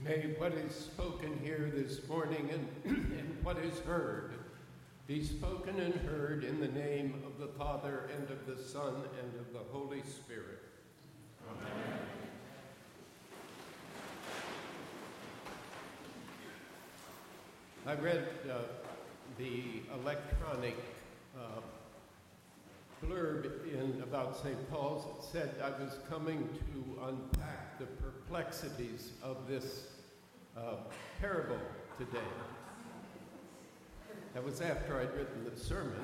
May what is spoken here this morning and what is heard be spoken and heard in the name of the Father and of the Son and of the Holy Spirit. Amen. I read the electronic blurb about St. Paul's. It said I was coming to unpack the perplexities of this parable today. That was after I'd written the sermon.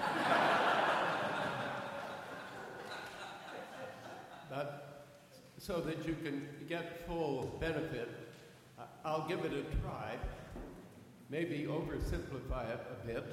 But so that you can get full benefit, I'll give it a try. Maybe oversimplify it a bit.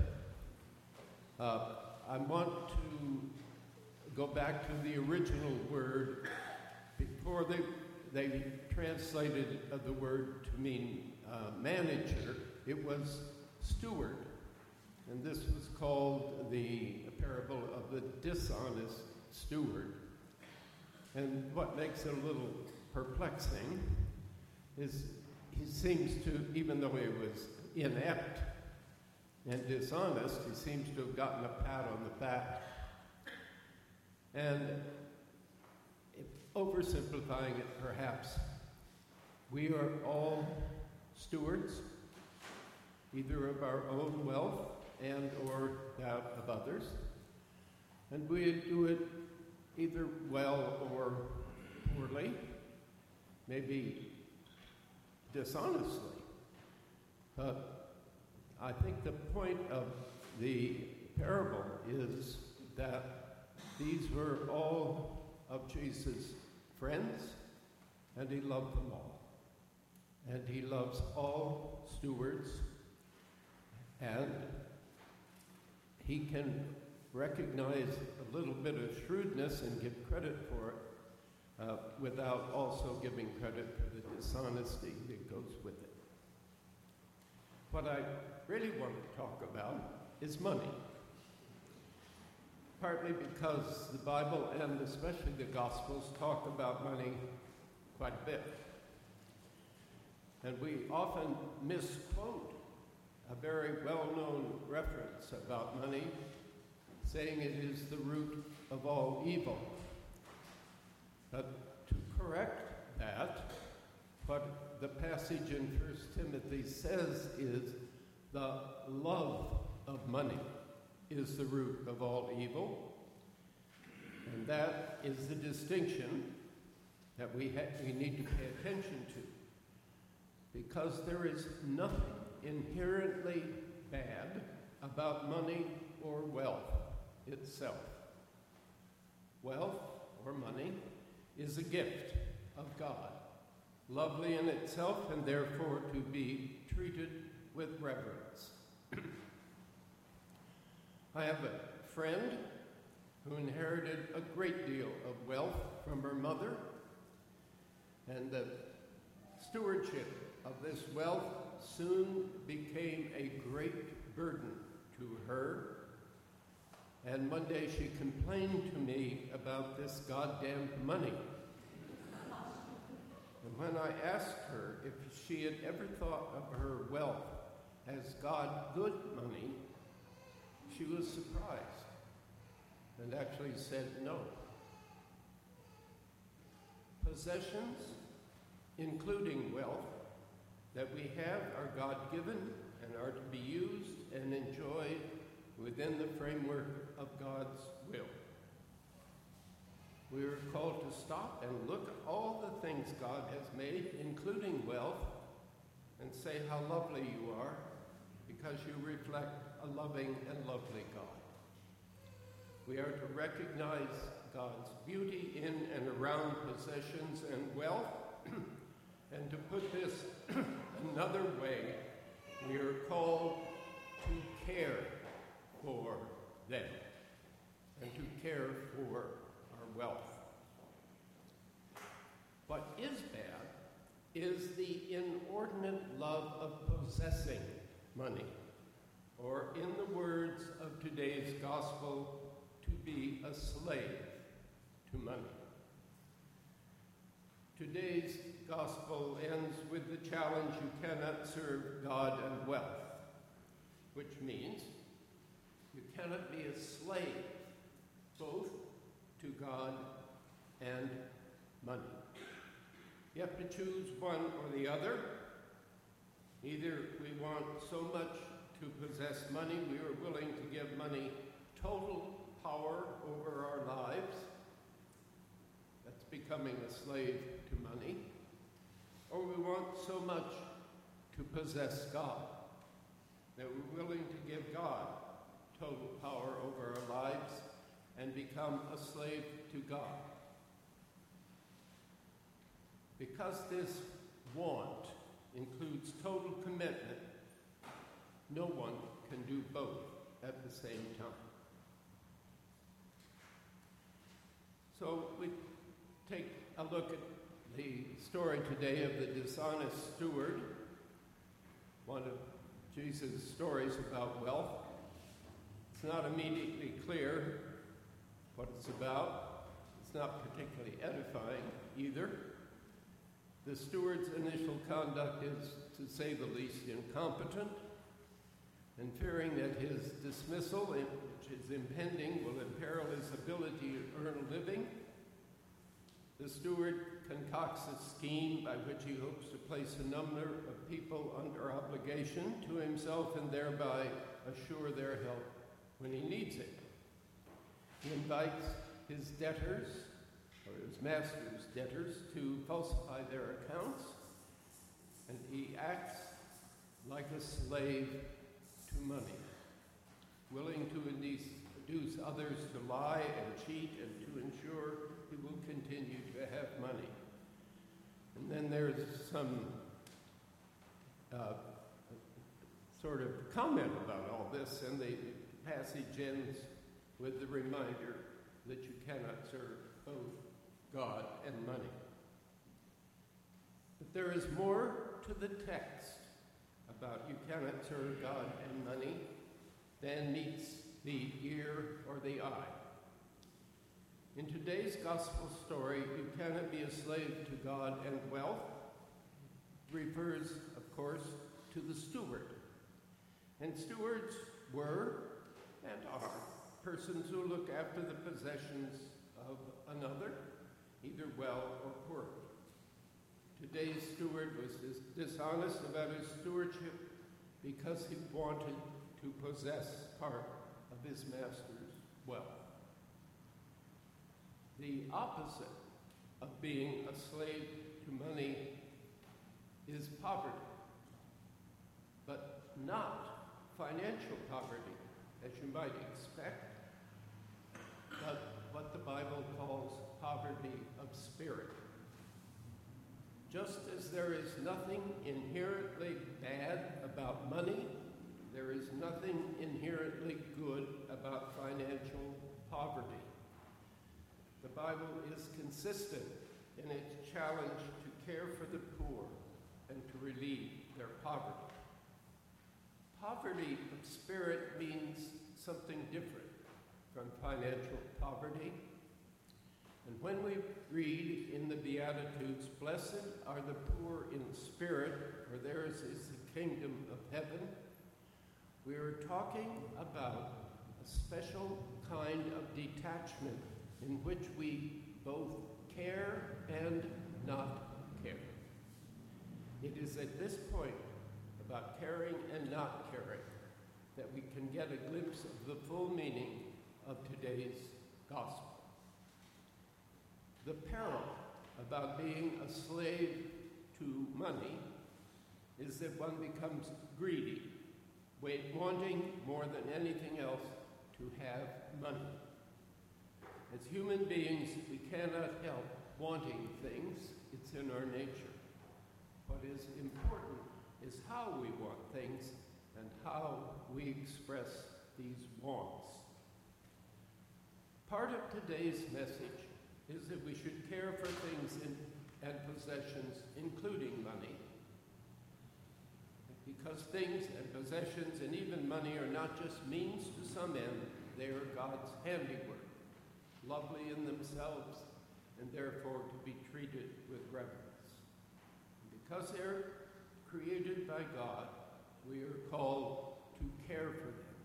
I want to go back to the original word. Before they translated the word to mean manager, it was steward. And this was called the parable of the dishonest steward. And what makes it a little perplexing is he seems to, even though he was inept and dishonest, he seems to have gotten a pat on the back. And oversimplifying it perhaps, we are all stewards, either of our own wealth and or that of others. And we do it either well or poorly, maybe dishonestly. But I think the point of the parable is that these were all of Jesus' friends, and he loved them all. And he loves all stewards, and he can recognize a little bit of shrewdness and give credit for it without also giving credit for the dishonesty that goes with it. What I really want to talk about is money. Partly because the Bible and especially the Gospels talk about money quite a bit. And we often misquote a very well-known reference about money, saying it is the root of all evil. But to correct that, what the passage in 1 Timothy says is the love of money is the root of all evil. And that is the distinction that we need to pay attention to. Because there is nothing inherently bad about money or wealth itself. Wealth or money is a gift of God, lovely in itself and therefore to be treated with reverence. I have a friend who inherited a great deal of wealth from her mother, and the stewardship of this wealth soon became a great burden to her. And one day she complained to me about this goddamn money. And when I asked her if she had ever thought of her wealth as God-good money, she was surprised and actually said no. Possessions, including wealth, that we have are God-given and are to be used and enjoyed within the framework of God's will. We are called to stop and look at all the things God has made, including wealth, and say how lovely you are, because you reflect a loving and lovely God. We are to recognize God's beauty in and around possessions and wealth, and to put this another way, we are called to care for them and to care for our wealth. What is bad is the inordinate love of possessing money, or in the words of today's gospel, to be a slave to money. Today's gospel ends with the challenge: you cannot serve God and wealth, which means you cannot be a slave both to God and money. You have to choose one or the other. Either we want so much to possess money, we are willing to give money total power over our lives. That's becoming a slave to money. Or we want so much to possess God that we're willing to give God total power over our lives and become a slave to God. Because this want includes total commitment, no one can do both at the same time. So we take a look at the story today of the dishonest steward, one of Jesus' stories about wealth. It's not immediately clear what it's about. It's not particularly edifying either. The steward's initial conduct is, to say the least, incompetent, and fearing that his dismissal, which is impending, will imperil his ability to earn a living, the steward concocts a scheme by which he hopes to place a number of people under obligation to himself and thereby assure their help when he needs it. He invites his debtors, or his master's debtors, to falsify their accounts, and he acts like a slave to money, willing to induce others to lie and cheat and to ensure he will continue to have money. And then there's some sort of comment about all this, and the passage ends with the reminder that you cannot serve both God and money. But there is more to the text about you cannot serve God and money than meets the ear or the eye. In today's gospel story, you cannot be a slave to God and wealth. It refers, of course, to the steward. And stewards were and are persons who look after the possessions of another, either well or poorly. Today's steward was dishonest about his stewardship because he wanted to possess part of his master's wealth. The opposite of being a slave to money is poverty, but not financial poverty, as you might expect, but what the Bible calls poverty of spirit. Just as there is nothing inherently bad about money, there is nothing inherently good about financial poverty. The Bible is consistent in its challenge to care for the poor and to relieve their poverty. Poverty of spirit means something different from financial poverty. And when we read in the Beatitudes, "Blessed are the poor in spirit, for theirs is the kingdom of heaven," we are talking about a special kind of detachment in which we both care and not care. It is at this point about caring and not caring that we can get a glimpse of the full meaning of today's gospel. The peril about being a slave to money is that one becomes greedy, wanting more than anything else to have money. As human beings, we cannot help wanting things. It's in our nature. What is important is how we want things and how we express these wants. Part of today's message is that we should care for things and possessions, including money, because things and possessions and even money are not just means to some end, they are God's handiwork, lovely in themselves, and therefore to be treated with reverence. Because they're created by God, we are called to care for them.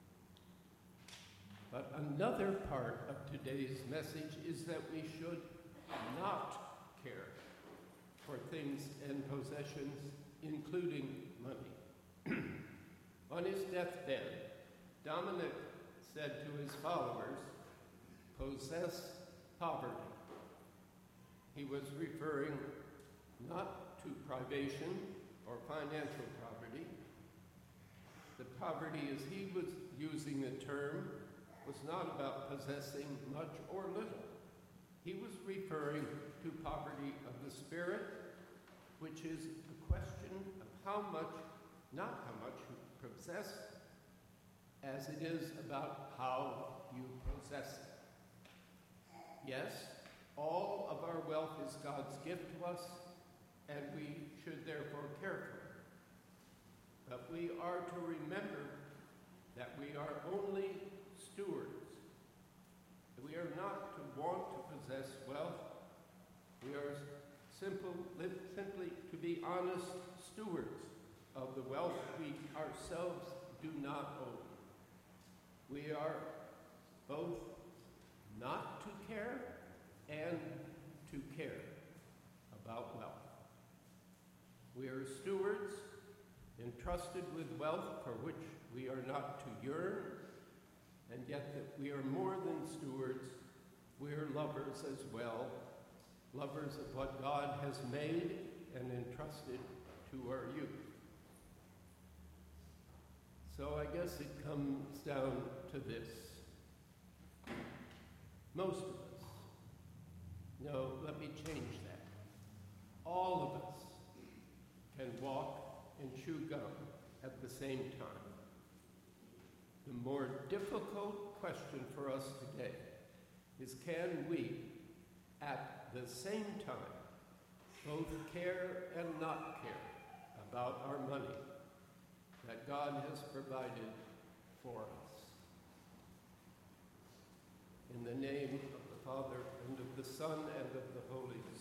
But another part of today's message is that we should not care for things and possessions, including money. On his deathbed, Dominic said to his followers, "Possess poverty." He was referring not to privation or financial poverty. The poverty, as he was using the term, was not about possessing much or little. He was referring to poverty of the spirit, which is a question of how much, not how much you possess, as it is about how you possess it. Yes, all of our wealth is God's gift to us, and we should therefore care for it. But we are to remember that we are only stewards. We are not to want to possess wealth. We are simply to be honest stewards of the wealth we ourselves do not own. We are both not to care and to care about wealth. We are stewards entrusted with wealth for which we are not to yearn, and yet that we are more than stewards, we are lovers as well, lovers of what God has made and entrusted to our youth. So I guess it comes down to this. Most of us, no, let me change that. All of us can walk and chew gum at the same time. The more difficult question for us today is, can we, at the same time, both care and not care about our money that God has provided for us? In the name of the Father, and of the Son, and of the Holy Spirit.